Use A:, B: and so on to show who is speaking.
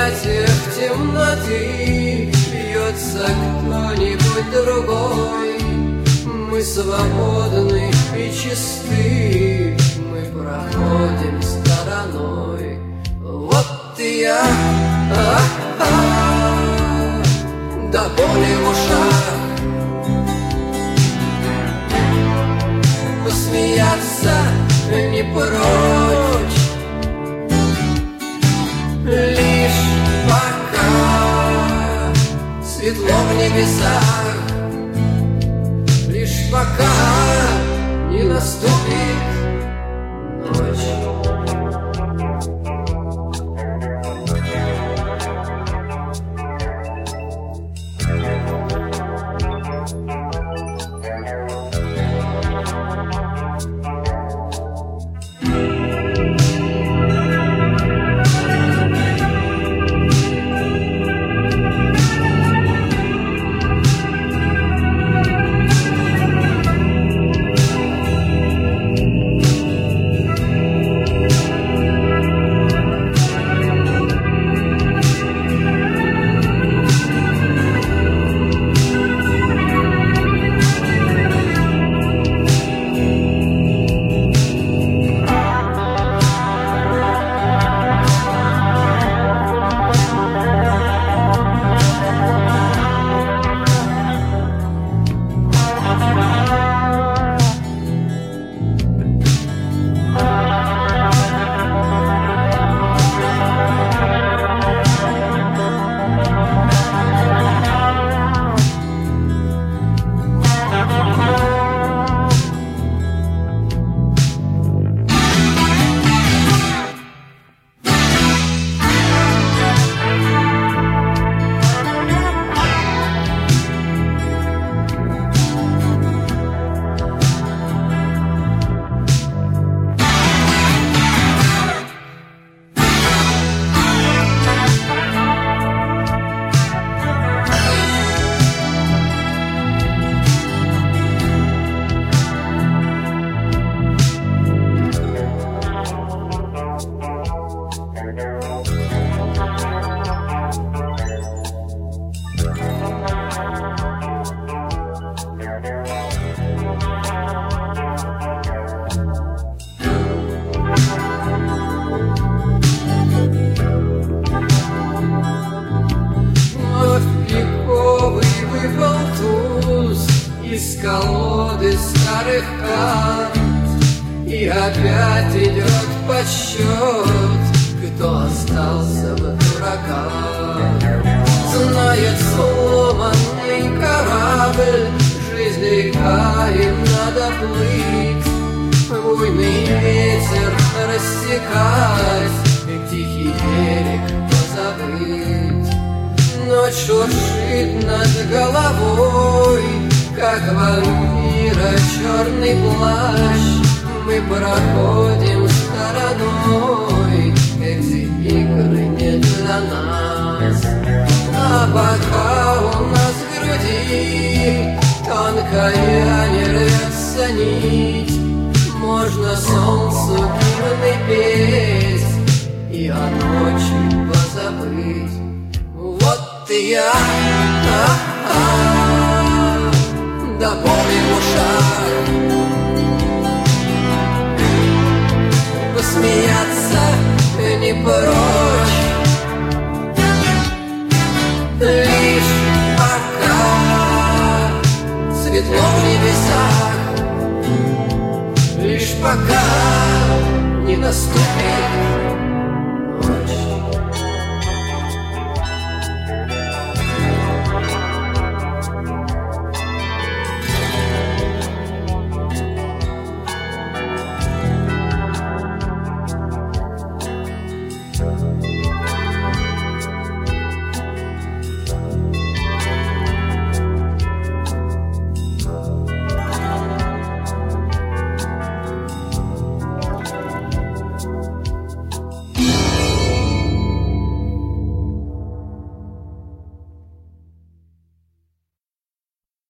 A: объятиях темноты бьется кто-нибудь другой. Мы свободны и чисты, мы проходим стороной. Вот и я, до боли в ушах, посмеяться не прочь, лишь пока светло в небесах, лишь пока не наступит ночь. Из колоды старых карт, и опять идет подсчет, кто остался в дураках. Знает сломанный корабль, жизнь река, им надо плыть, буйный ветер рассекать, и тихий берег позабыть. Ночь шуршит над головой, как вампира черный плащ. Мы проходим стороной, эти игры не для нас. А пока у нас в груди тонкая не рвется нить, можно солнцу гимны петь и о ночи позабыть. Вот и я,